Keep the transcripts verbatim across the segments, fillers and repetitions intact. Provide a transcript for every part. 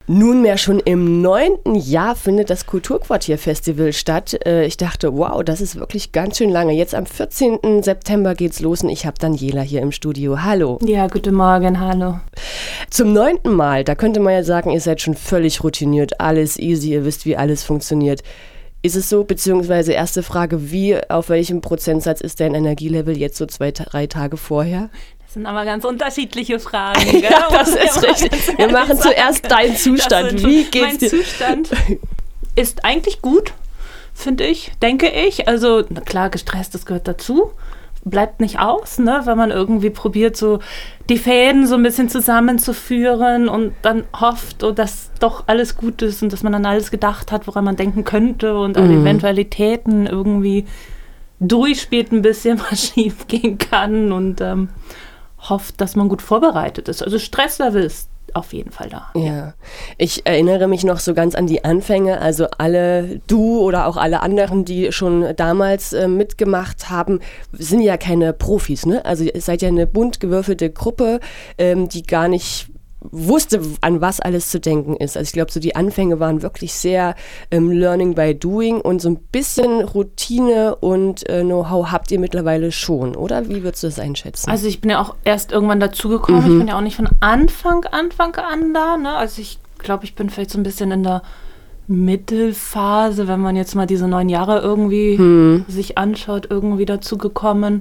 Nunmehr schon im neunten Jahr findet das Kulturquartier-Festival statt. Ich dachte, wow, das ist wirklich ganz schön lange. Jetzt am vierzehnten September geht's los und ich habe Daniela hier im Studio. Hallo. Ja, guten Morgen, hallo. Zum neunten Mal, da könnte man ja sagen, ihr seid schon völlig routiniert, alles easy, ihr wisst, wie alles funktioniert. Ist es so, beziehungsweise erste Frage, wie, auf welchem Prozentsatz ist dein Energielevel jetzt so zwei, drei Tage vorher? Das sind aber ganz unterschiedliche Fragen. Gell? Ja, das ist richtig. Wir machen zuerst deinen Zustand. Wie geht's dir? Mein Zustand ist eigentlich gut, finde ich, denke ich. Also na klar, gestresst, das gehört dazu. Bleibt nicht aus, ne, wenn man irgendwie probiert, so die Fäden so ein bisschen zusammenzuführen und dann hofft, oh, dass doch alles gut ist und dass man an alles gedacht hat, woran man denken könnte und alle mhm. Eventualitäten irgendwie durchspielt ein bisschen, was schief gehen kann und ähm, hofft, dass man gut vorbereitet ist. Also Stresslevel ist auf jeden Fall da. Ja, ich erinnere mich noch so ganz an die Anfänge, also alle, du oder auch alle anderen, die schon damals äh, mitgemacht haben, sind ja keine Profis, ne? Also ihr seid ja eine bunt gewürfelte Gruppe, ähm, die gar nicht wusste, an was alles zu denken ist. Also ich glaube, so die Anfänge waren wirklich sehr ähm, Learning by Doing und so ein bisschen Routine und äh, Know-how habt ihr mittlerweile schon, oder? Wie würdest du das einschätzen? Also ich bin ja auch erst irgendwann dazugekommen. Mhm. Ich bin ja auch nicht von Anfang, Anfang an da. Ne? Also ich glaube, ich bin vielleicht so ein bisschen in der Mittelphase, wenn man jetzt mal diese neun Jahre irgendwie mhm. sich anschaut, irgendwie dazugekommen.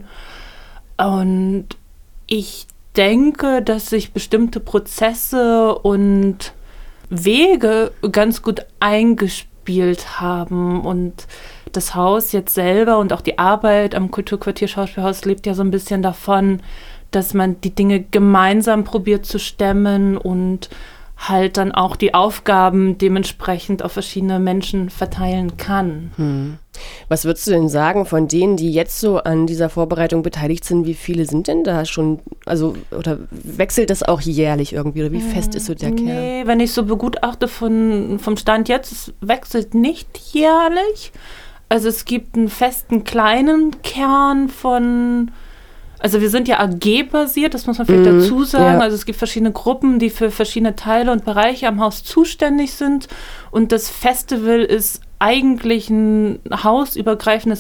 Und ich denke, dass sich bestimmte Prozesse und Wege ganz gut eingespielt haben und das Haus jetzt selber und auch die Arbeit am Kulturquartier Schauspielhaus lebt ja so ein bisschen davon, dass man die Dinge gemeinsam probiert zu stemmen und halt dann auch die Aufgaben dementsprechend auf verschiedene Menschen verteilen kann. Hm. Was würdest du denn sagen von denen, die jetzt so an dieser Vorbereitung beteiligt sind, wie viele sind denn da schon, also oder wechselt das auch jährlich irgendwie oder wie hm. fest ist so der Kern? Nee, wenn ich so begutachte von, vom Stand jetzt, es wechselt nicht jährlich. Also es gibt einen festen kleinen Kern von, also wir sind ja A G-basiert, das muss man vielleicht mhm, dazu sagen. Ja. Also es gibt verschiedene Gruppen, die für verschiedene Teile und Bereiche am Haus zuständig sind. Und das Festival ist eigentlich ein hausübergreifendes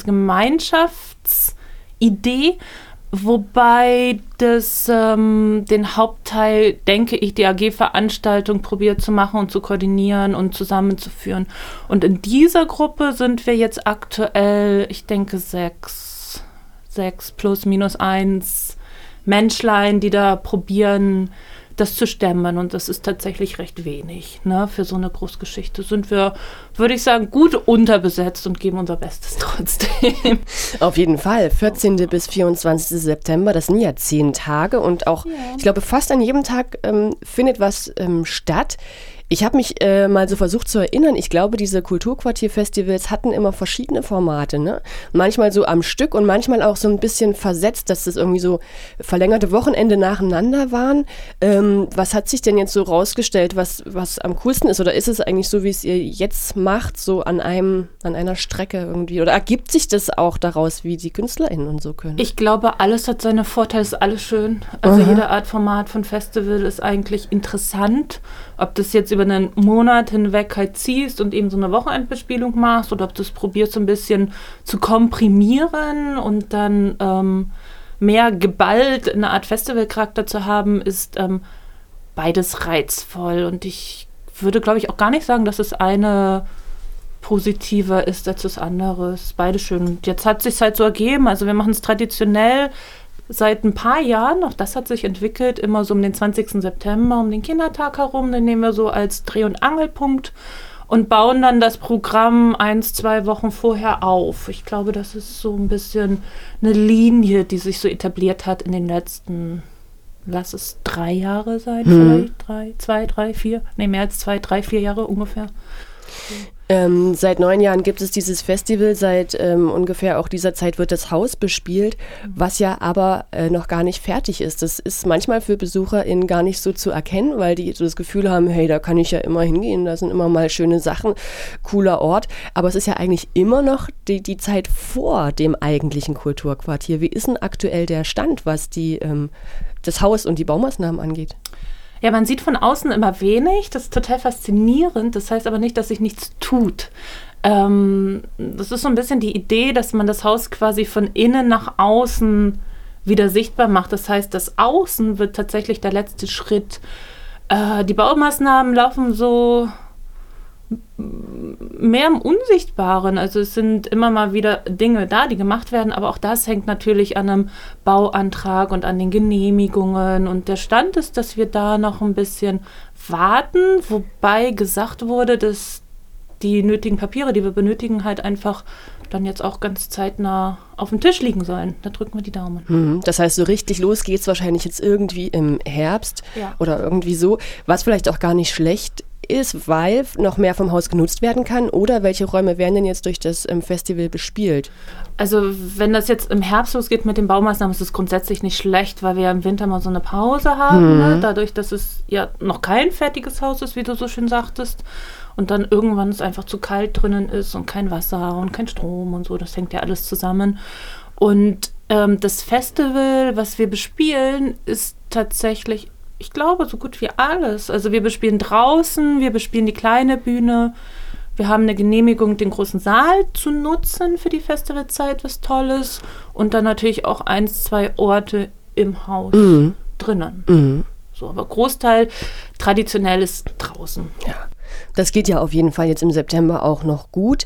Gemeinschaftsidee, wobei das ähm, den Hauptteil, denke ich, die A G-Veranstaltung probiert zu machen und zu koordinieren und zusammenzuführen. Und in dieser Gruppe sind wir jetzt aktuell, ich denke, sechs. sechs plus minus eins Menschlein, die da probieren, das zu stemmen. Und das ist tatsächlich recht wenig. Ne? Für so eine Großgeschichte sind wir, würde ich sagen, gut unterbesetzt und geben unser Bestes trotzdem. Auf jeden Fall. vierzehnten bis vierundzwanzigsten September, das sind ja zehn Tage. Und auch, ja. ich glaube, fast an jedem Tag ähm, findet was ähm, statt. Ich habe mich äh, mal so versucht zu erinnern, ich glaube, diese Kulturquartier-Festivals hatten immer verschiedene Formate, ne? Manchmal so am Stück und manchmal auch so ein bisschen versetzt, dass das irgendwie so verlängerte Wochenende nacheinander waren. Ähm, was hat sich denn jetzt so rausgestellt, was, was am coolsten ist? Oder ist es eigentlich so, wie es ihr jetzt macht, so an einem, an einer Strecke irgendwie? Oder ergibt sich das auch daraus, wie die KünstlerInnen und so können? Ich glaube, alles hat seine Vorteile, ist alles schön. Also Aha. jede Art Format von Festival ist eigentlich interessant. Ob das jetzt über einen Monat hinweg halt ziehst und eben so eine Wochenendbespielung machst oder ob du es probierst, so ein bisschen zu komprimieren und dann ähm, mehr geballt eine Art Festivalcharakter zu haben, ist ähm, beides reizvoll. Und ich würde, glaube ich, auch gar nicht sagen, dass das eine positiver ist als das andere. Es ist beides schön. Und jetzt hat es sich halt so ergeben. Also wir machen es traditionell seit ein paar Jahren, auch das hat sich entwickelt, immer so um den zwanzigsten September, um den Kindertag herum, den nehmen wir so als Dreh- und Angelpunkt und bauen dann das Programm eins, zwei Wochen vorher auf. Ich glaube, das ist so ein bisschen eine Linie, die sich so etabliert hat in den letzten, lass es drei Jahre sein, mhm. vielleicht drei, zwei, drei, vier, nee, mehr als zwei, drei, vier Jahre ungefähr. Ähm, seit neun Jahren gibt es dieses Festival, seit ähm, ungefähr auch dieser Zeit wird das Haus bespielt, was ja aber äh, noch gar nicht fertig ist. Das ist manchmal für BesucherInnen gar nicht so zu erkennen, weil die so das Gefühl haben, hey, da kann ich ja immer hingehen, da sind immer mal schöne Sachen, cooler Ort. Aber es ist ja eigentlich immer noch die, die Zeit vor dem eigentlichen Kulturquartier. Wie ist denn aktuell der Stand, was die, ähm, das Haus und die Baumaßnahmen angeht? Ja, man sieht von außen immer wenig, das ist total faszinierend, das heißt aber nicht, dass sich nichts tut. Ähm, das ist so ein bisschen die Idee, dass man das Haus quasi von innen nach außen wieder sichtbar macht. Das heißt, das Außen wird tatsächlich der letzte Schritt. Äh, die Baumaßnahmen laufen so mehr im Unsichtbaren. Also es sind immer mal wieder Dinge da, die gemacht werden, aber auch das hängt natürlich an einem Bauantrag und an den Genehmigungen. Und der Stand ist, dass wir da noch ein bisschen warten, wobei gesagt wurde, dass die nötigen Papiere, die wir benötigen, halt einfach dann jetzt auch ganz zeitnah auf dem Tisch liegen sollen. Da drücken wir die Daumen. Hm, das heißt, so richtig los geht's wahrscheinlich jetzt irgendwie im Herbst ja. oder irgendwie so, was vielleicht auch gar nicht schlecht ist, weil noch mehr vom Haus genutzt werden kann, oder welche Räume werden denn jetzt durch das ähm, Festival bespielt? Also wenn das jetzt im Herbst losgeht mit den Baumaßnahmen, ist es grundsätzlich nicht schlecht, weil wir ja im Winter mal so eine Pause haben, hm. ne? Dadurch, dass es ja noch kein fertiges Haus ist, wie du so schön sagtest, und dann irgendwann es einfach zu kalt drinnen ist und kein Wasser und kein Strom und so, das hängt ja alles zusammen. Und ähm, das Festival, was wir bespielen, ist tatsächlich, ich glaube, so gut wie alles. Also wir bespielen draußen, wir bespielen die kleine Bühne, wir haben eine Genehmigung, den großen Saal zu nutzen für die Festivalzeit, was Tolles, und dann natürlich auch eins, zwei Orte im Haus mhm. drinnen. Mhm. So, aber Großteil traditionell ist draußen. Ja. Das geht ja auf jeden Fall jetzt im September auch noch gut.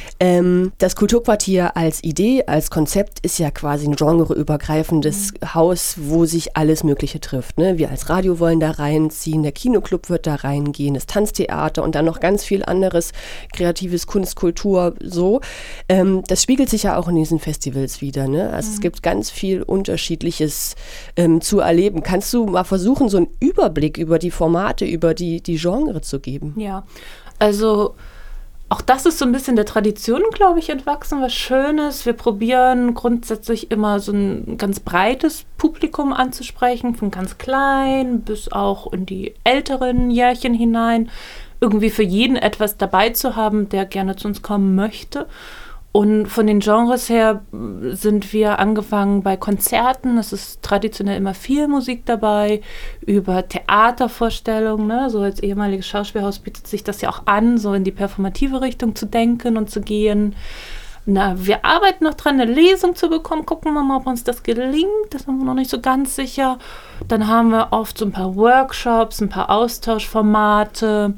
Ähm, das Kulturquartier als Idee, als Konzept ist ja quasi ein genreübergreifendes mhm. Haus, wo sich alles Mögliche trifft. Ne? Wir als Radio wollen da reinziehen, der Kinoclub wird da reingehen, das Tanztheater und dann noch ganz viel anderes, kreatives Kunst, Kultur, so. Ähm, das spiegelt sich ja auch in diesen Festivals wieder. Ne? Also mhm. es gibt ganz viel Unterschiedliches ähm, zu erleben. Kannst du mal versuchen, so einen Überblick über die Formate, über die, die Genre zu geben? Ja, also auch das ist so ein bisschen der Tradition, glaube ich, entwachsen, was Schönes. Wir probieren grundsätzlich immer so ein ganz breites Publikum anzusprechen, von ganz klein bis auch in die älteren Jährchen hinein. Irgendwie für jeden etwas dabei zu haben, der gerne zu uns kommen möchte. Und von den Genres her sind wir angefangen bei Konzerten, es ist traditionell immer viel Musik dabei, über Theatervorstellungen, ne? So als ehemaliges Schauspielhaus bietet sich das ja auch an, so in die performative Richtung zu denken und zu gehen. Na, wir arbeiten noch dran, eine Lesung zu bekommen, gucken wir mal, ob uns das gelingt, das sind wir noch nicht so ganz sicher. Dann haben wir oft so ein paar Workshops, ein paar Austauschformate.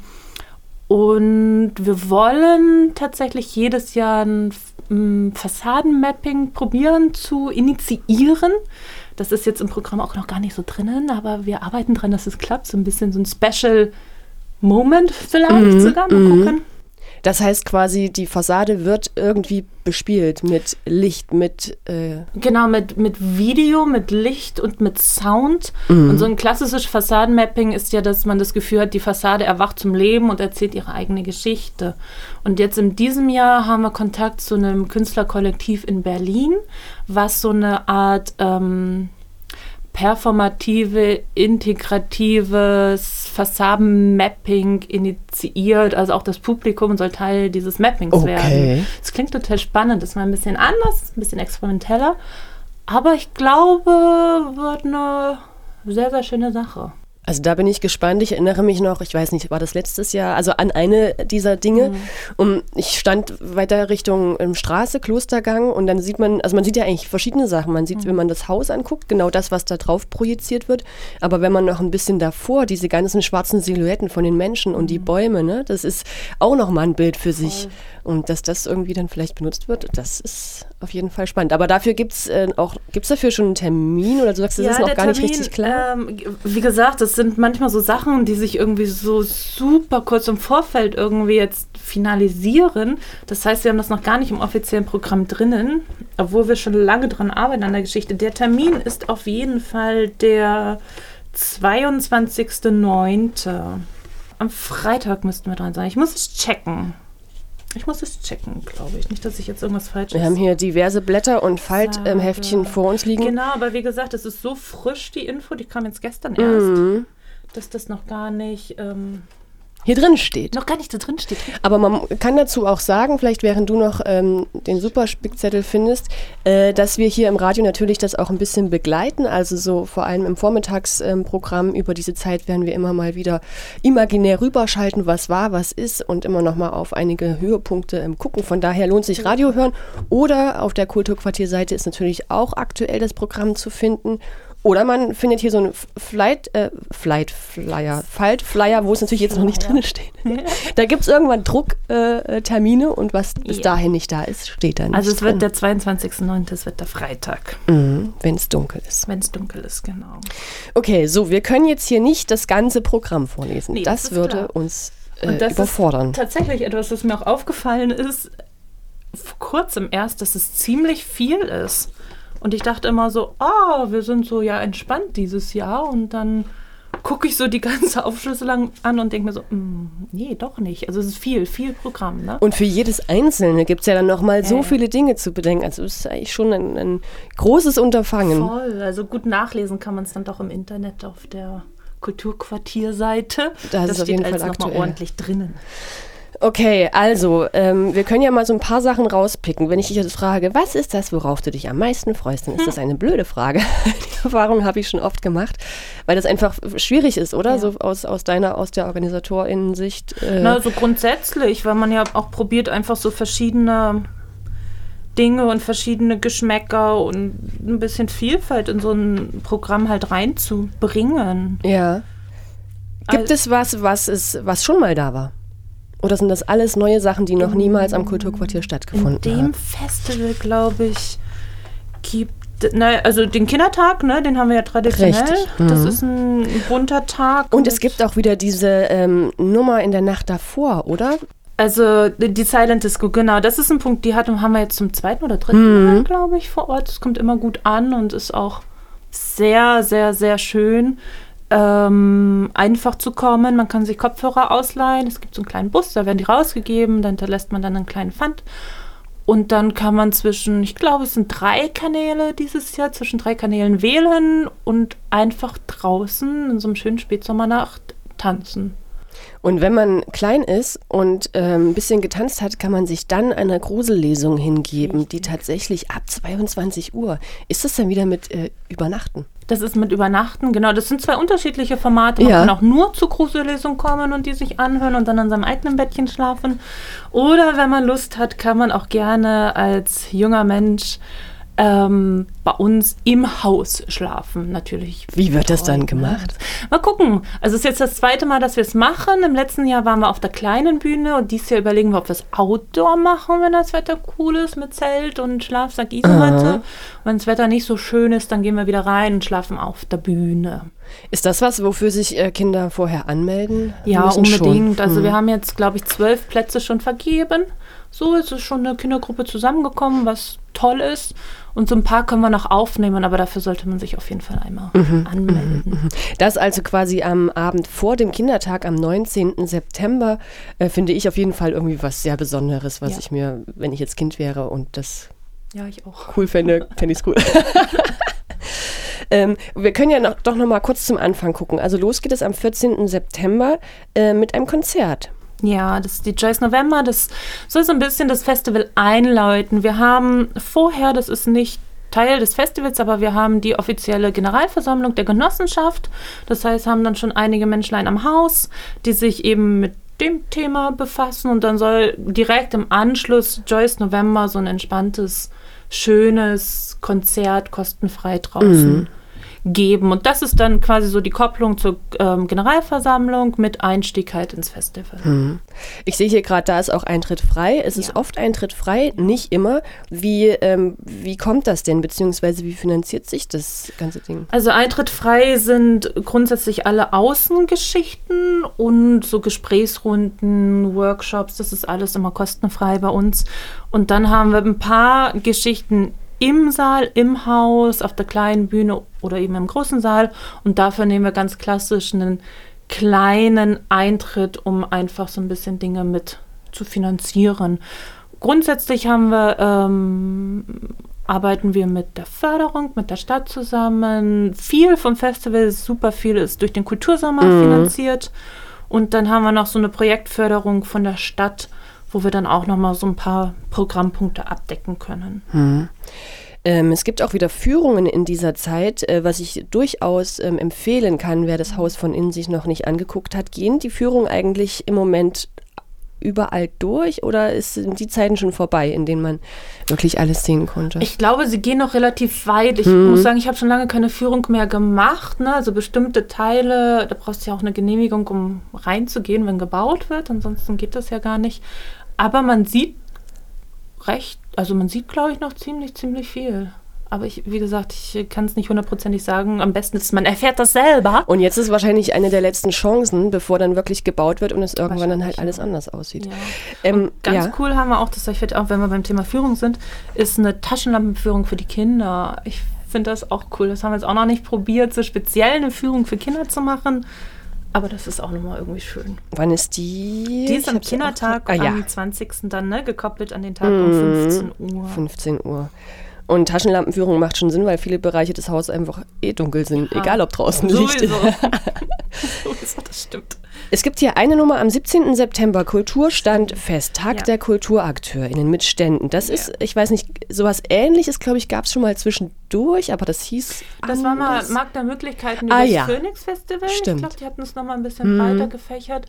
Und wir wollen tatsächlich jedes Jahr ein ähm, Fassadenmapping probieren zu initiieren. Das ist jetzt im Programm auch noch gar nicht so drinnen, aber wir arbeiten dran, dass es klappt. So ein bisschen so ein Special Moment vielleicht mhm, sogar. Mal mhm. gucken. Das heißt quasi, die Fassade wird irgendwie bespielt mit Licht, mit... Äh Genau, mit, mit Video, mit Licht und mit Sound. Mhm. Und so ein klassisches Fassadenmapping ist ja, dass man das Gefühl hat, die Fassade erwacht zum Leben und erzählt ihre eigene Geschichte. Und jetzt in diesem Jahr haben wir Kontakt zu einem Künstlerkollektiv in Berlin, was so eine Art... Ähm, performative, integratives Fassadenmapping initiiert. Also auch das Publikum soll Teil dieses Mappings okay. werden. Das klingt total spannend, ist mal ein bisschen anders, ein bisschen experimenteller. Aber ich glaube, wird eine sehr, sehr schöne Sache. Also da bin ich gespannt. Ich erinnere mich noch, ich weiß nicht, war das letztes Jahr, also an eine dieser Dinge. Mhm. Und ich stand weiter Richtung ähm, Straße, Klostergang, und dann sieht man, also man sieht ja eigentlich verschiedene Sachen. Man sieht, mhm. wenn man das Haus anguckt, genau das, was da drauf projiziert wird. Aber wenn man noch ein bisschen davor, diese ganzen schwarzen Silhouetten von den Menschen und mhm. die Bäume, ne, das ist auch nochmal ein Bild für sich. Voll. Und dass das irgendwie dann vielleicht benutzt wird, das ist auf jeden Fall spannend. Aber dafür gibt es äh, auch, gibt es dafür schon einen Termin, oder du sagst, das ja, ist noch gar Termin, nicht richtig klar? Ähm, wie gesagt, das sind manchmal so Sachen, die sich irgendwie so super kurz im Vorfeld irgendwie jetzt finalisieren. Das heißt, wir haben das noch gar nicht im offiziellen Programm drinnen, obwohl wir schon lange dran arbeiten an der Geschichte. Der Termin ist auf jeden Fall der zweiundzwanzigster neunte Am Freitag müssten wir dran sein. Ich muss es checken. Ich muss es checken, glaube ich. Nicht, dass ich jetzt irgendwas Falsches... Wir haben hier diverse Blätter und Faltheftchen ähm, vor uns liegen. Genau, aber wie gesagt, es ist so frisch, die Info, die kam jetzt gestern erst, mhm. dass das noch gar nicht ähm, hier drin steht. Noch gar nicht da drin steht. Aber man kann dazu auch sagen, vielleicht während du noch ähm, den Superspickzettel findest, äh, dass wir hier im Radio natürlich das auch ein bisschen begleiten. Also so vor allem im Vormittagsprogramm ähm, über diese Zeit werden wir immer mal wieder imaginär rüberschalten, was war, was ist und immer noch mal auf einige Höhepunkte ähm, gucken. Von daher lohnt sich Radio hören. Oder auf der Kulturquartier-Seite ist natürlich auch aktuell das Programm zu finden. Oder man findet hier so einen Flight, äh, Flight Flyer, Faltflyer, wo es natürlich jetzt noch nicht drin steht. Da gibt es irgendwann Drucktermine äh, und was bis ja. dahin nicht da ist, steht da nicht Also es drin. wird der zweiundzwanzigster neunte, es wird der Freitag. Mhm, wenn es dunkel ist. Wenn es dunkel ist, genau. Okay, so, wir können jetzt hier nicht das ganze Programm vorlesen. Nee, das das würde klar. uns äh, und das überfordern. Ist tatsächlich etwas, was mir auch aufgefallen ist, vor kurzem erst, dass es ziemlich viel ist. Und ich dachte immer so, ah, oh, wir sind so ja entspannt dieses Jahr. Und dann gucke ich so die ganze Aufschlüsselung an und denke mir so, mm, nee, doch nicht. Also es ist viel, viel Programm. Ne? Und für jedes Einzelne gibt es ja dann nochmal ja, so ja. viele Dinge zu bedenken. Also es ist eigentlich schon ein, ein großes Unterfangen. Voll, also gut nachlesen kann man es dann doch im Internet auf der Kulturquartierseite. Das, das ist auf steht jeden Fall alles aktuell. nochmal ordentlich drinnen. Okay, also, ähm, wir können ja mal so ein paar Sachen rauspicken. Wenn ich dich jetzt frage, was ist das, worauf du dich am meisten freust, dann ist das eine blöde Frage. Die Erfahrung habe ich schon oft gemacht, weil das einfach schwierig ist, oder? Ja. So aus, aus deiner, aus der Organisatorinnensicht. Äh Na, so grundsätzlich, weil man ja auch probiert, einfach so verschiedene Dinge und verschiedene Geschmäcker und ein bisschen Vielfalt in so ein Programm halt reinzubringen. Ja. Gibt Also, es was, was, ist, was schon mal da war? Oder sind das alles neue Sachen, die noch niemals am Kulturquartier stattgefunden in dem haben? Festival, glaube ich, gibt na, also den Kindertag, ne, den haben wir ja traditionell. Richtig. Das Mhm. ist ein bunter Tag. Und es gibt auch wieder diese ähm, Nummer in der Nacht davor, oder? Also die Silent Disco, genau, das ist ein Punkt, die hat, haben wir jetzt zum zweiten oder dritten Mal, Mhm. glaube ich, vor Ort. Es kommt immer gut an und ist auch sehr, sehr, sehr schön. Ähm, einfach zu kommen. Man kann sich Kopfhörer ausleihen. Es gibt so einen kleinen Bus, da werden die rausgegeben. Da hinterlässt man dann einen kleinen Pfand. Und dann kann man zwischen, ich glaube, es sind drei Kanäle dieses Jahr, zwischen drei Kanälen wählen und einfach draußen in so einem schönen Spätsommernacht tanzen. Und wenn man klein ist und ähm, ein bisschen getanzt hat, kann man sich dann einer Grusellesung hingeben, Richtig. die tatsächlich ab zweiundzwanzig Uhr. Ist das dann wieder mit äh, Übernachten? Das ist mit Übernachten, genau. Das sind zwei unterschiedliche Formate. Man ja. kann auch nur zur Grusellesung kommen und die sich anhören und dann an seinem eigenen Bettchen schlafen. Oder wenn man Lust hat, kann man auch gerne als junger Mensch ähm, bei uns im Haus schlafen, natürlich. Wie wird das dann gemacht? Mal gucken. Also es ist jetzt das zweite Mal, dass wir es machen. Im letzten Jahr waren wir auf der kleinen Bühne und dieses Jahr überlegen wir, ob wir es Outdoor machen, wenn das Wetter cool ist, mit Zelt und Schlafsack, Isomatte. Und wenn das Wetter nicht so schön ist, dann gehen wir wieder rein und schlafen auf der Bühne. Ist das was, wofür sich äh, Kinder vorher anmelden? Ja, unbedingt. Schon. Also hm. wir haben jetzt, glaube ich, zwölf Plätze schon vergeben. So ist es schon eine Kindergruppe zusammengekommen, was toll ist. Und so ein paar können wir noch aufnehmen, aber dafür sollte man sich auf jeden Fall einmal mhm, anmelden. Mhm, das also quasi am Abend vor dem Kindertag, am neunzehnten September, äh, finde ich auf jeden Fall irgendwie was sehr Besonderes, was ja. ich mir, wenn ich jetzt Kind wäre und das ja, ich auch. cool fände, fände ich es cool. ähm, wir können ja noch, doch noch mal kurz zum Anfang gucken. Also los geht es am vierzehnten September äh, mit einem Konzert. Ja, das ist die Joyce November, das soll so ein bisschen das Festival einläuten. Wir haben vorher, das ist nicht Teil des Festivals, aber wir haben die offizielle Generalversammlung der Genossenschaft. Das heißt, haben dann schon einige Menschlein am Haus, die sich eben mit dem Thema befassen. Und dann soll direkt im Anschluss Joyce November so ein entspanntes, schönes Konzert kostenfrei draußen Mhm. geben. Und das ist dann quasi so die Kopplung zur ähm, Generalversammlung mit Einstieg halt ins Festival. Hm. Ich sehe hier gerade, da ist auch Eintritt frei. Es ist Ja. oft Eintritt frei, nicht immer. Wie, ähm, wie kommt das denn, beziehungsweise wie finanziert sich das ganze Ding? Also Eintritt frei sind grundsätzlich alle Außengeschichten und so Gesprächsrunden, Workshops, das ist alles immer kostenfrei bei uns. Und dann haben wir ein paar Geschichten im Saal, im Haus, auf der kleinen Bühne oder eben im großen Saal. Und dafür nehmen wir ganz klassisch einen kleinen Eintritt, um einfach so ein bisschen Dinge mit zu finanzieren. Grundsätzlich haben wir, ähm, arbeiten wir mit der Förderung, mit der Stadt zusammen. Viel vom Festival, super viel ist durch den Kultursommer mhm. finanziert. Und dann haben wir noch so eine Projektförderung von der Stadt, wo wir dann auch nochmal so ein paar Programmpunkte abdecken können. Hm. Ähm, es gibt auch wieder Führungen in dieser Zeit, äh, was ich durchaus ähm, empfehlen kann, wer das Haus von innen sich noch nicht angeguckt hat. Gehen die Führungen eigentlich im Moment überall durch oder ist, sind die Zeiten schon vorbei, in denen man wirklich alles sehen konnte? Ich glaube, sie gehen noch relativ weit. Ich hm. muss sagen, ich habe schon lange keine Führung mehr gemacht. Ne? Also bestimmte Teile, da brauchst du ja auch eine Genehmigung, um reinzugehen, wenn gebaut wird. Ansonsten geht das ja gar nicht. Aber man sieht recht, also man sieht, glaube ich, noch ziemlich, ziemlich viel. Aber ich, wie gesagt, ich kann es nicht hundertprozentig sagen. Am besten ist, man erfährt das selber. Und jetzt ist wahrscheinlich eine der letzten Chancen, bevor dann wirklich gebaut wird und es irgendwann dann halt alles anders aussieht. Ja. Ähm, ganz ja. cool haben wir auch, das sage ich vielleicht auch, wenn wir beim Thema Führung sind, ist eine Taschenlampenführung für die Kinder. Ich finde das auch cool. Das haben wir jetzt auch noch nicht probiert, so speziell eine Führung für Kinder zu machen. Aber das ist auch nochmal irgendwie schön. Wann ist die? Die ist am Kindertag ah, ja. am zwanzigsten dann, ne, gekoppelt an den Tag um fünfzehn Uhr. fünfzehn Uhr. Und Taschenlampenführung macht schon Sinn, weil viele Bereiche des Hauses einfach eh dunkel sind, ja. Egal ob draußen Licht ist. Sowieso, das stimmt. Es gibt hier eine Nummer am siebzehnten September, Kulturstand Fest, Tag ja. der KulturakteurInnen mit Ständen. Das ja. ist, ich weiß nicht, sowas Ähnliches, glaube ich, gab es schon mal zwischendurch, aber das hieß Das anders. War mal Markt der Möglichkeiten über ah, das ja. Phoenix Festival. Stimmt. Ich glaube, die hatten es nochmal ein bisschen mhm. breiter gefächert.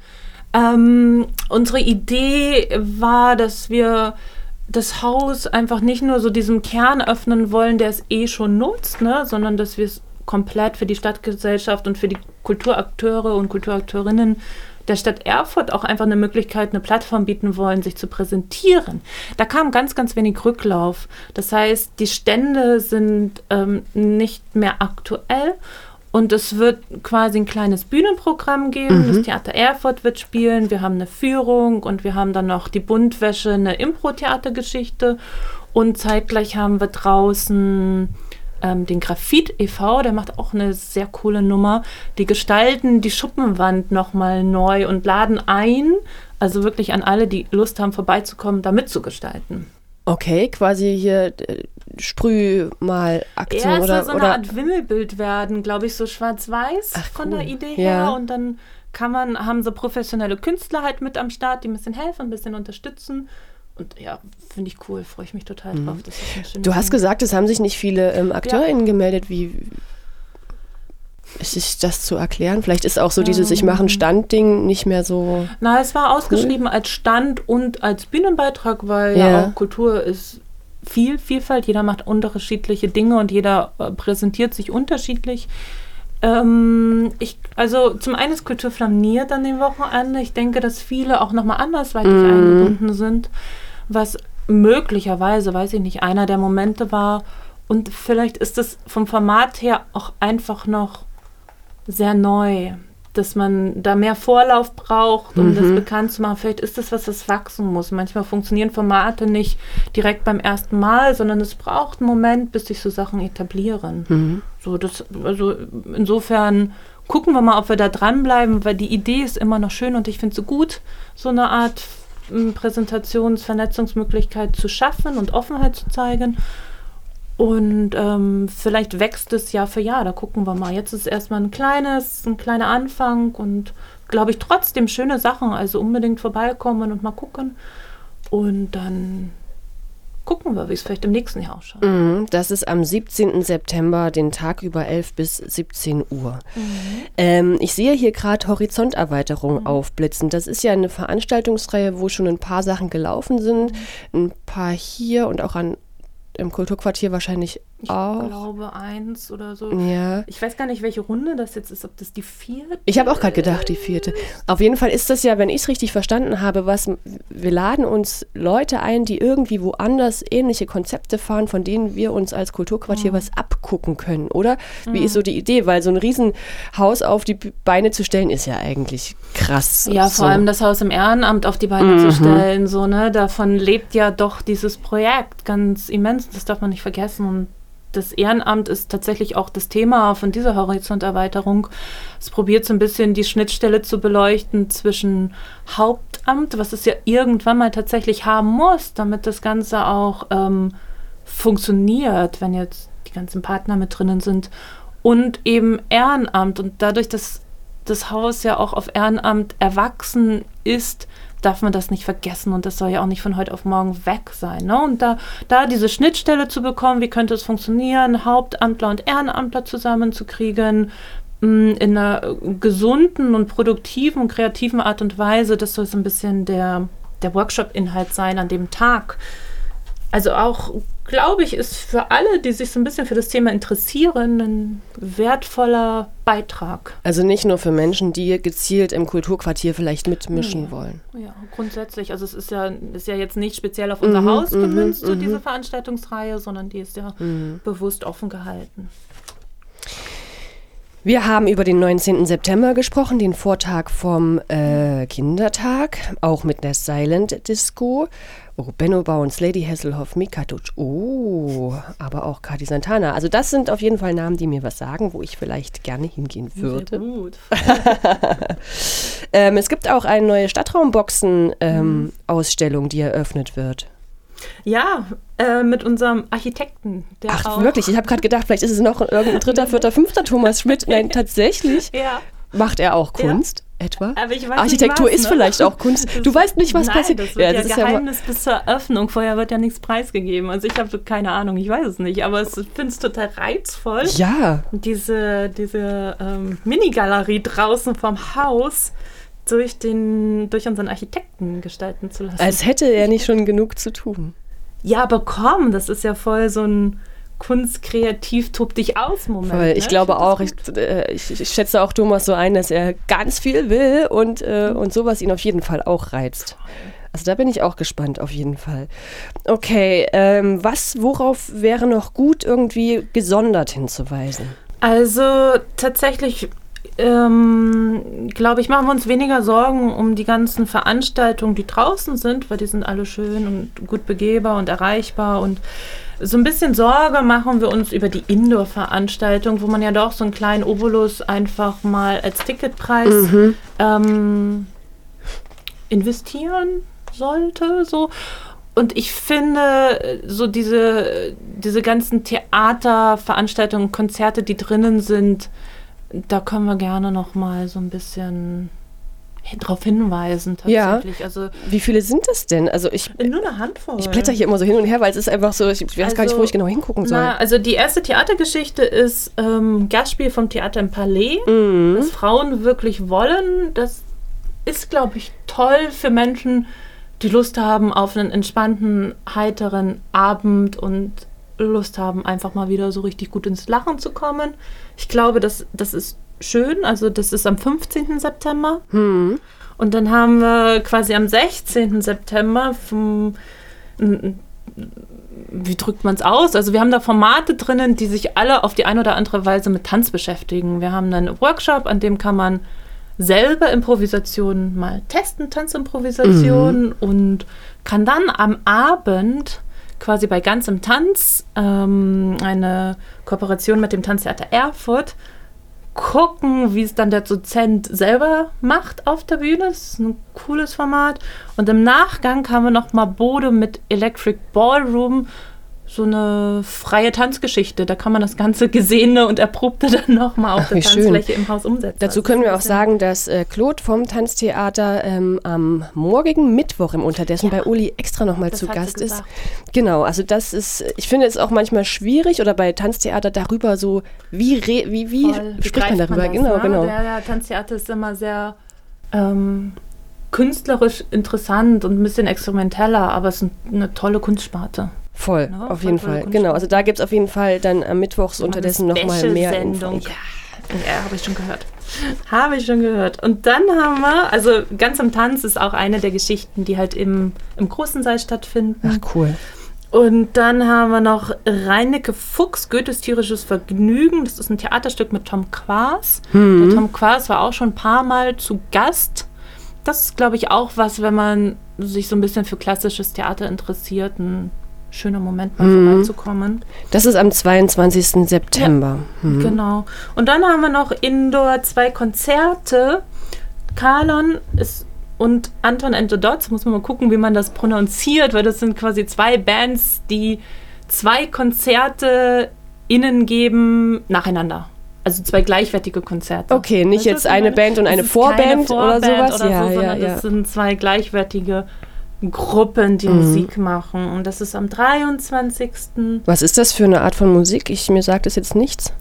Ähm, unsere Idee war, dass wir das Haus einfach nicht nur so diesem Kern öffnen wollen, der es eh schon nutzt, ne, sondern dass wir es komplett für die Stadtgesellschaft und für die Kulturakteure und Kulturakteurinnen der Stadt Erfurt auch einfach eine Möglichkeit, eine Plattform bieten wollen, sich zu präsentieren. Da kam ganz, ganz wenig Rücklauf. Das heißt, die Stände sind ähm, nicht mehr aktuell. Und es wird quasi ein kleines Bühnenprogramm geben. Mhm. Das Theater Erfurt wird spielen. Wir haben eine Führung und wir haben dann noch die Buntwäsche, eine Impro-Theatergeschichte. Und zeitgleich haben wir draußen ähm, den Graphit e V, der macht auch eine sehr coole Nummer. Die gestalten die Schuppenwand nochmal neu und laden ein, also wirklich an alle, die Lust haben, vorbeizukommen, da mitzugestalten. Okay, quasi hier äh, Sprühmalaktion ja, es oder soll so eine oder Art Wimmelbild werden, glaube ich, so schwarz-weiß Ach, von cool. der Idee ja. her. Und dann kann man, haben so professionelle Künstler halt mit am Start, die ein bisschen helfen, ein bisschen unterstützen. Und ja, finde ich cool, freue ich mich total drauf. Das ist eine schöne Du hast Ding. gesagt, es haben sich nicht viele ähm, AkteurInnen ja. gemeldet. Wie ist das zu erklären? Vielleicht ist auch so dieses Ich mache ein Standding nicht mehr so. Na, es war ausgeschrieben cool. als Stand und als Bühnenbeitrag, weil ja. ja auch Kultur ist viel, Vielfalt. Jeder macht unterschiedliche Dinge und jeder äh, präsentiert sich unterschiedlich. Ähm, ich, also zum einen ist Kultur flammiert an dem Wochenende. Ich denke, dass viele auch nochmal andersweitig mm. eingebunden sind, was möglicherweise, weiß ich nicht, einer der Momente war. Und vielleicht ist es vom Format her auch einfach noch sehr neu, dass man da mehr Vorlauf braucht, um mhm. das bekannt zu machen. Vielleicht ist das was, das wachsen muss. Manchmal funktionieren Formate nicht direkt beim ersten Mal, sondern es braucht einen Moment, bis sich so Sachen etablieren. Mhm. So, das, also insofern gucken wir mal, ob wir da dranbleiben, weil die Idee ist immer noch schön und ich finde es so gut, so eine Art Präsentations-, Vernetzungsmöglichkeit zu schaffen und Offenheit zu zeigen. Und ähm, vielleicht wächst es Jahr für Jahr, da gucken wir mal. Jetzt ist es erstmal ein kleines, ein kleiner Anfang und glaube ich trotzdem schöne Sachen. Also unbedingt vorbeikommen und mal gucken. Und dann gucken wir, wie es vielleicht im nächsten Jahr ausschaut. Mhm, das ist am siebzehnten September, den Tag über elf bis siebzehn Uhr. Mhm. Ähm, ich sehe hier gerade Horizonterweiterung mhm. aufblitzen. Das ist ja eine Veranstaltungsreihe, wo schon ein paar Sachen gelaufen sind. Mhm. Ein paar hier und auch an im Kulturquartier wahrscheinlich ich auch. Ich glaube eins oder so. Ja. Ich weiß gar nicht, welche Runde das jetzt ist, ob das die vierte Ich habe auch gerade gedacht, die vierte. Auf jeden Fall ist das ja, wenn ich es richtig verstanden habe, was wir laden uns Leute ein, die irgendwie woanders ähnliche Konzepte fahren, von denen wir uns als Kulturquartier mhm. was abgucken können, oder? Wie mhm. ist so die Idee? Weil so ein Riesenhaus auf die Beine zu stellen, ist ja eigentlich krass. Ja, so. Vor allem das Haus im Ehrenamt auf die Beine mhm. zu stellen, so, ne? Davon lebt ja doch dieses Projekt ganz immens, das darf man nicht vergessen. Und das Ehrenamt ist tatsächlich auch das Thema von dieser Horizonterweiterung. Es probiert so ein bisschen die Schnittstelle zu beleuchten zwischen Hauptamt, was es ja irgendwann mal tatsächlich haben muss, damit das Ganze auch ähm, funktioniert, wenn jetzt die ganzen Partner mit drinnen sind, und eben Ehrenamt. Und dadurch, dass das Haus ja auch auf Ehrenamt erwachsen ist, darf man das nicht vergessen und das soll ja auch nicht von heute auf morgen weg sein. Ne? Und da, da diese Schnittstelle zu bekommen, wie könnte es funktionieren, Hauptamtler und Ehrenamtler zusammenzukriegen, in einer gesunden und produktiven und kreativen Art und Weise, das soll so ein bisschen der, der Workshop-Inhalt sein an dem Tag. Also auch, glaube ich, ist für alle, die sich so ein bisschen für das Thema interessieren, ein wertvoller Beitrag. Also nicht nur für Menschen, die gezielt im Kulturquartier vielleicht mitmischen ja. wollen. Ja, grundsätzlich. Also es ist ja, ist ja jetzt nicht speziell auf unser mhm, Haus gemünzt, so mhm. diese Veranstaltungsreihe, sondern die ist ja mhm. bewusst offen gehalten. Wir haben über den neunzehnten September gesprochen, den Vortag vom äh, Kindertag, auch mit der Silent Disco. Oh, Benno Bounce, Lady Hasselhoff, Mika Dutsch, oh, aber auch Kati Santana. Also das sind auf jeden Fall Namen, die mir was sagen, wo ich vielleicht gerne hingehen würde. Sehr gut. ähm, es gibt auch eine neue Stadtraumboxen-Ausstellung, ähm, die eröffnet wird. Ja, äh, mit unserem Architekten. Der Ach, auch wirklich? Ich habe gerade gedacht, vielleicht ist es noch irgendein dritter, vierter, fünfter Thomas Schmidt. Nein, tatsächlich ja. macht er auch Kunst. Ja. Etwa? Aber ich weiß Architektur nicht was, ist ne? vielleicht auch Kunst. Du das, weißt nicht, was nein, passiert. Das wird ja, ja das Geheimnis ist ja bis zur Eröffnung. Vorher wird ja nichts preisgegeben. Also ich habe keine Ahnung, ich weiß es nicht. Aber ich finde es total reizvoll, ja. diese, diese ähm, Minigalerie draußen vom Haus durch, den, durch unseren Architekten gestalten zu lassen. Als hätte er nicht schon genug zu tun. Ja, aber komm, das ist ja voll so ein Kunst-kreativ tob dich aus Moment. Voll. Ich ne? glaube auch, ich, äh, ich, ich schätze auch Thomas so ein, dass er ganz viel will und, äh, und sowas ihn auf jeden Fall auch reizt. Also da bin ich auch gespannt, auf jeden Fall. Okay, ähm, was, worauf wäre noch gut irgendwie gesondert hinzuweisen? Also tatsächlich Ähm, glaube ich, machen wir uns weniger Sorgen um die ganzen Veranstaltungen, die draußen sind, weil die sind alle schön und gut begehbar und erreichbar und so ein bisschen Sorge machen wir uns über die Indoor-Veranstaltung, wo man ja doch so einen kleinen Obolus einfach mal als Ticketpreis mhm. ähm, investieren sollte, so. Und ich finde, so diese, diese ganzen Theaterveranstaltungen, Konzerte, die drinnen sind, da können wir gerne noch mal so ein bisschen drauf hinweisen tatsächlich. Ja. Also, wie viele sind das denn? Also ich, nur eine Handvoll. Ich blätter hier immer so hin und her, weil es ist einfach so, ich weiß also, gar nicht, wo ich genau hingucken soll. Na, also die erste Theatergeschichte ist ähm, Gastspiel vom Theater im Palais. Mhm. Was Frauen wirklich wollen, das ist, glaube ich, toll für Menschen, die Lust haben auf einen entspannten, heiteren Abend und Lust haben, einfach mal wieder so richtig gut ins Lachen zu kommen. Ich glaube, das, das ist schön. Also das ist am fünfzehnten September. Hm. Und dann haben wir quasi am sechzehnten September vom, wie drückt man es aus? Also wir haben da Formate drinnen, die sich alle auf die eine oder andere Weise mit Tanz beschäftigen. Wir haben einen Workshop, an dem kann man selber Improvisationen mal testen, Tanzimprovisationen, mhm. und kann dann am Abend quasi bei Ganz im Tanz, ähm, eine Kooperation mit dem Tanztheater Erfurt, gucken, wie es dann der Dozent selber macht auf der Bühne. Das ist ein cooles Format. Und im Nachgang haben wir nochmal Bode mit Electric Ballroom, so eine freie Tanzgeschichte. Da kann man das ganze Gesehene und Erprobte dann nochmal auf Ach, der Tanzfläche schön. Im Haus umsetzen. Dazu können wir auch sagen, dass äh, Claude vom Tanztheater ähm, am morgigen Mittwoch im Unterdessen ja. bei Uli extra nochmal zu Gast ist. Genau, also das ist, ich finde es auch manchmal schwierig oder bei Tanztheater darüber so, wie, re, wie, wie, Voll, wie spricht man darüber? Man das, genau, ne? genau. Der, der Tanztheater ist immer sehr ähm, künstlerisch interessant und ein bisschen experimenteller, aber es ist eine tolle Kunstsparte. Voll, no, auf jeden Fall. Genau, also da gibt es auf jeden Fall dann am Mittwochs ja, unterdessen nochmal mehr Info. Ja, ja habe ich schon gehört. Habe ich schon gehört. Und dann haben wir, also Ganz im Tanz ist auch eine der Geschichten, die halt im, im großen Saal stattfinden. Ach, cool. Und dann haben wir noch Reinecke Fuchs, Goethes tierisches Vergnügen. Das ist ein Theaterstück mit Tom Quaas. Mhm. Der Tom Quaas war auch schon ein paar Mal zu Gast. Das ist, glaube ich, auch was, wenn man sich so ein bisschen für klassisches Theater interessiert, ein schöner Moment mal mhm. vorbeizukommen. Das ist am zweiundzwanzigsten September. Ja, mhm. Genau. Und dann haben wir noch Indoor zwei Konzerte. Kalon ist und Anton and the Dots, muss man mal gucken, wie man das prononziert, weil das sind quasi zwei Bands, die zwei Konzerte innen geben nacheinander. Also zwei gleichwertige Konzerte. Okay, nicht weißt jetzt eine Band und eine Vorband, Vorband oder sowas? Oder ja, so, ja, sondern ja. das sind zwei gleichwertige Gruppen, die mhm. Musik machen. Und das ist am dreiundzwanzigsten Was ist das für eine Art von Musik? Ich, mir sagt das jetzt nichts.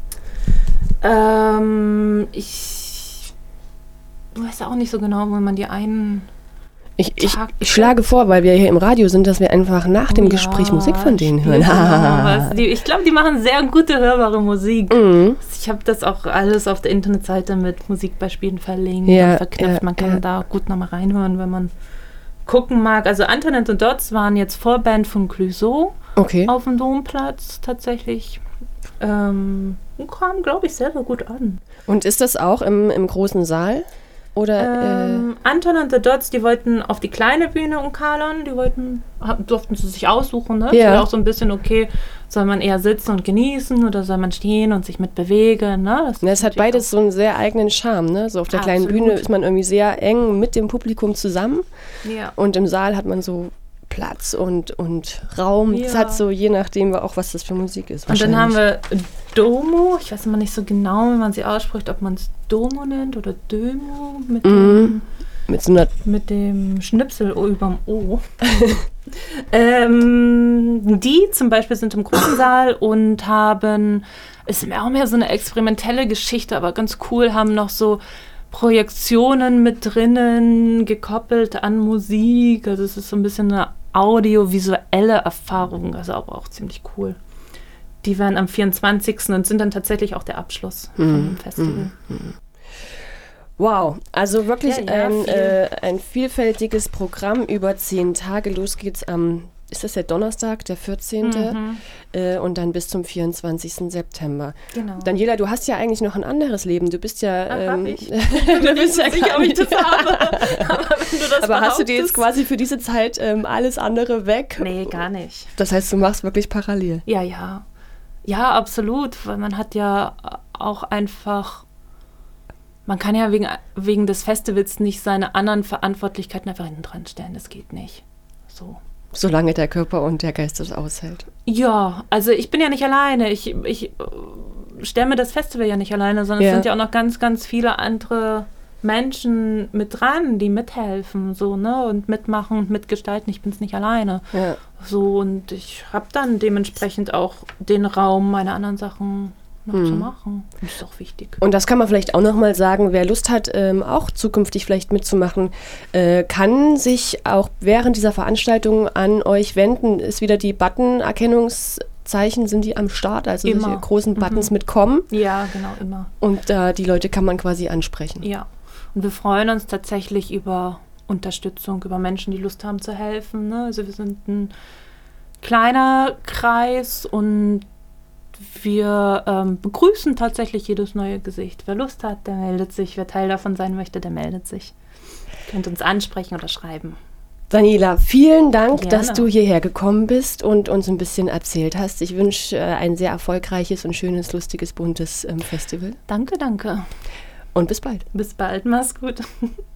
Ähm, ich weiß auch nicht so genau, wo man die einen... Ich, ich, ich schlage vor, weil wir hier im Radio sind, dass wir einfach nach oh dem ja, Gespräch Musik von denen hören. Genau, die, ich glaube, die machen sehr gute, hörbare Musik. Mhm. Ich habe das auch alles auf der Internetseite mit Musikbeispielen verlinkt ja, und verknüpft. Ja, man kann ja. da gut nochmal reinhören, wenn man gucken mag. Also Antoinette und Dots waren jetzt Vorband von Clouseau okay. auf dem Domplatz tatsächlich. Ähm, und kam, glaube ich, selber gut an. Und ist das auch im, im großen Saal? Oder, ähm, äh Anton und the Dots, die wollten auf die kleine Bühne und Karlon, die wollten, durften sie sich aussuchen, ne? Ja. Das war auch so ein bisschen, okay, soll man eher sitzen und genießen oder soll man stehen und sich mitbewegen, ne? Das, das hat beides so einen sehr eigenen Charme, ne? So auf der kleinen Absolut. Bühne ist man irgendwie sehr eng mit dem Publikum zusammen ja. und im Saal hat man so Platz und, und Raum. Ja. Das hat so, je nachdem auch, was das für Musik ist. Und dann haben wir Domo, ich weiß immer nicht so genau, wie man sie ausspricht, ob man es Domo nennt oder Dömo mit, mm. dem, mit, so einer mit dem Schnipsel überm O. ähm, die zum Beispiel sind im großen Saal und haben, ist auch mehr so eine experimentelle Geschichte, aber ganz cool, haben noch so Projektionen mit drinnen, gekoppelt an Musik. Also es ist so ein bisschen eine audiovisuelle Erfahrung, also aber auch ziemlich cool. Die werden am vierundzwanzigsten und sind dann tatsächlich auch der Abschluss mm. von dem Festival. Mm. Wow, also wirklich ja, ja, ein, viel. äh, ein vielfältiges Programm über zehn Tage. Los geht's am, ist das der Donnerstag, der vierzehnte Mhm. Äh, und dann bis zum vierundzwanzigsten September. Genau. Daniela, du hast ja eigentlich noch ein anderes Leben. Du bist ja... Ach, ähm, hab ich. du bist ja sicher, ob ich das habe. Aber wenn du das Aber hast du dir jetzt quasi für diese Zeit ähm, alles andere weg? Nee, gar nicht. Das heißt, du machst wirklich parallel? Ja, ja. Ja, absolut, weil man hat ja auch einfach... Man kann ja wegen, wegen des Festivals nicht seine anderen Verantwortlichkeiten einfach hinten dran stellen. Das geht nicht. So. Solange der Körper und der Geist das aushält. Ja, also ich bin ja nicht alleine. Ich, ich stelle mir das Festival ja nicht alleine, sondern ja. es sind ja auch noch ganz, ganz viele andere Menschen mit dran, die mithelfen so, ne, und mitmachen und mitgestalten. Ich bin es nicht alleine. Ja. So, und ich habe dann dementsprechend auch den Raum, meine anderen Sachen noch hm. zu machen. Das ist auch wichtig. Und das kann man vielleicht auch nochmal sagen, wer Lust hat, ähm, auch zukünftig vielleicht mitzumachen, äh, kann sich auch während dieser Veranstaltung an euch wenden. Ist wieder die Button-Erkennungszeichen, sind die am Start? Also immer. solche großen Buttons mhm. mit kommen? Ja, genau, immer. Und äh, die Leute kann man quasi ansprechen. Ja, und wir freuen uns tatsächlich über Unterstützung, über Menschen, die Lust haben zu helfen. Ne? Also wir sind ein kleiner Kreis und wir ähm, begrüßen tatsächlich jedes neue Gesicht. Wer Lust hat, der meldet sich. Wer Teil davon sein möchte, der meldet sich. Ihr könnt uns ansprechen oder schreiben. Daniela, vielen Dank, Gerne. dass du hierher gekommen bist und uns ein bisschen erzählt hast. Ich wünsche äh, ein sehr erfolgreiches und schönes, lustiges, buntes ähm, Festival. Danke, danke. Und bis bald. Bis bald. Mach's gut.